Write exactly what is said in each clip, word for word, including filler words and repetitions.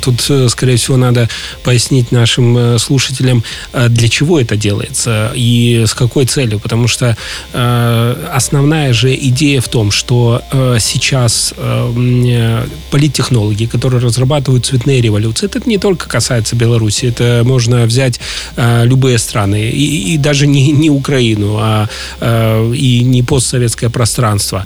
Тут, скорее всего, надо пояснить нашим слушателям, для чего это делается и с какой целью. Потому что основная же идея в том, что сейчас политтехнологи, которые разрабатывают цветные революции, это не только касается Беларуси, это можно взять любые страны, и, и даже не, не Украину, а и не постсоветское пространство.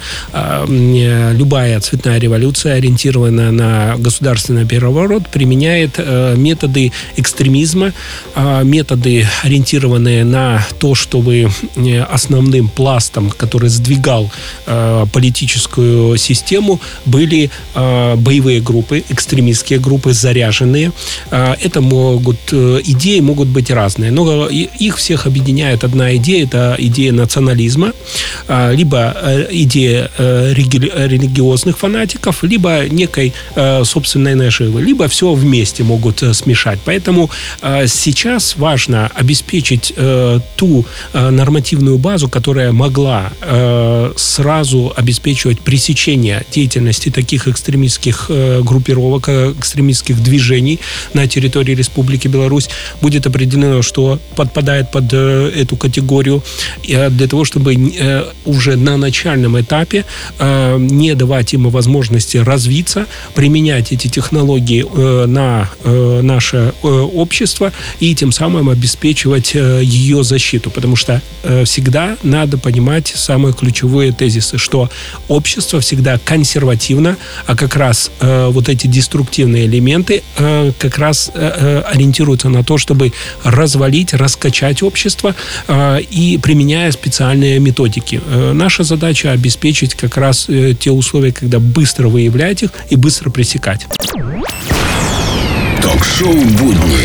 Любая цветная революция, ориентированная на государственный переворот, применяет э, методы экстремизма, э, методы, ориентированные на то, чтобы э, основным пластом, который сдвигал э, политическую систему, были э, боевые группы, экстремистские группы, заряженные. Э, это могут, э, идеи могут быть разные, но их всех объединяет одна идея, это идея национализма, э, либо э, идея э, реги- религиозных фанатиков, либо некой э, собственной наживы, либо все вместе могут э, смешать. Поэтому э, сейчас важно обеспечить э, ту э, нормативную базу, которая могла э, сразу обеспечивать пресечение деятельности таких экстремистских э, группировок, экстремистских движений на территории Республики Беларусь. Будет определено, что подпадает под э, эту категорию, э, для того, чтобы э, уже на начальном этапе э, не давать им возможности развиться, применять эти технологии э, на э, наше э, общество и тем самым обеспечивать э, ее защиту. Потому что э, всегда надо понимать самые ключевые тезисы, что общество всегда консервативно, а как раз э, вот эти деструктивные элементы э, как раз э, ориентируются на то, чтобы развалить, раскачать общество э, и применяя специальные методики. Э, наша задача обеспечить как раз э, те условия, когда быстро выявлять их и быстро пресекать. Ток-шоу «Будни»